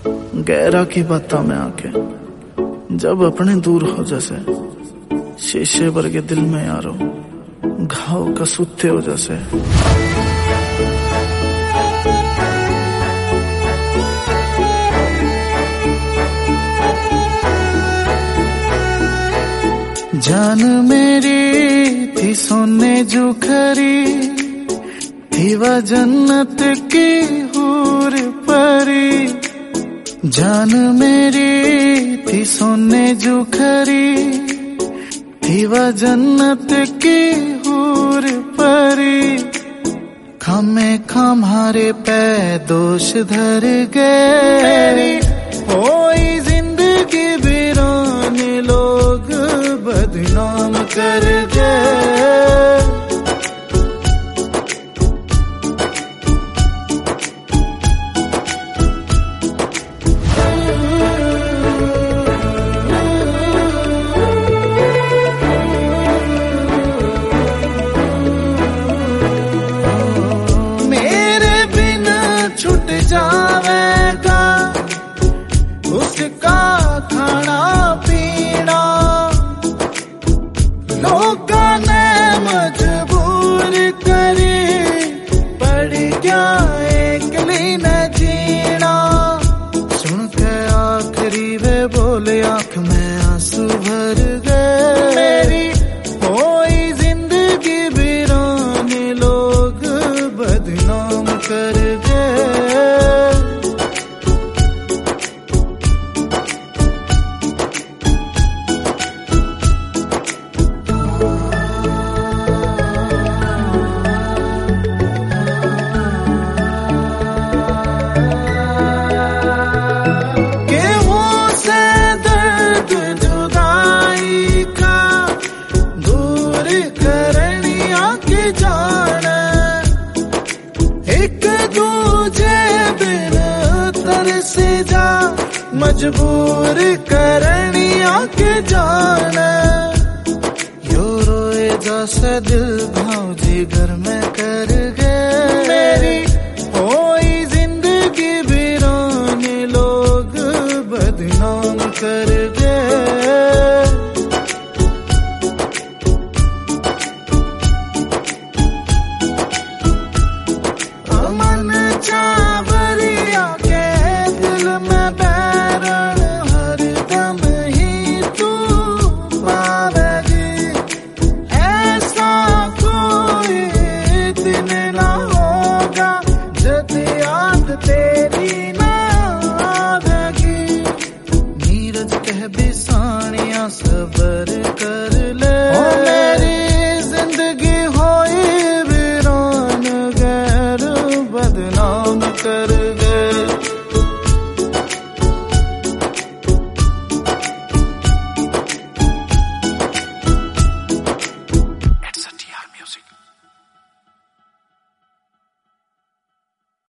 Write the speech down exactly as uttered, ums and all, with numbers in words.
गहरा की बातों में आके जब अपने दूर हो जैसे शीशे वर्गे दिल में यारो घाव का सुत्ते हो जैसे। जान मेरी थी सोने जो खरी थी वह जन्नत की हूर परी। जान मेरी थी सोने जो खरी थी वह जन्नत की हूर परी। खामे खामारे पे दोष धर गए होई जिंदगी वीरान लोग बदनाम कर गए। मेरे बिना छूट जावेगा उसका खाना पीना। लोगों ने मजबूर करी पड़ गया एकली न जीना। सुन के आखिरी वे बोले आंख में आंसू भर गए। मेरी होई जिंदगी वीरान लोग बदनाम कर गए। से जा मजबूर करनिया के जाना। यो रोए जैसे दिल भाव जी घर में कर गए। मेरी होई जिंदगी वीरान लोग बदनाम कर गए। अमन चावरिया के दिल में बैरन हर दम ही तू पावेगी। ऐसा कोई दिन ना होगा जब याद तेरी ना आवेगी। नीरज कह बिसानिया सबर कर ले। ओ मेरी जिंदगी होई वीरान गैर बदनाम कर गए।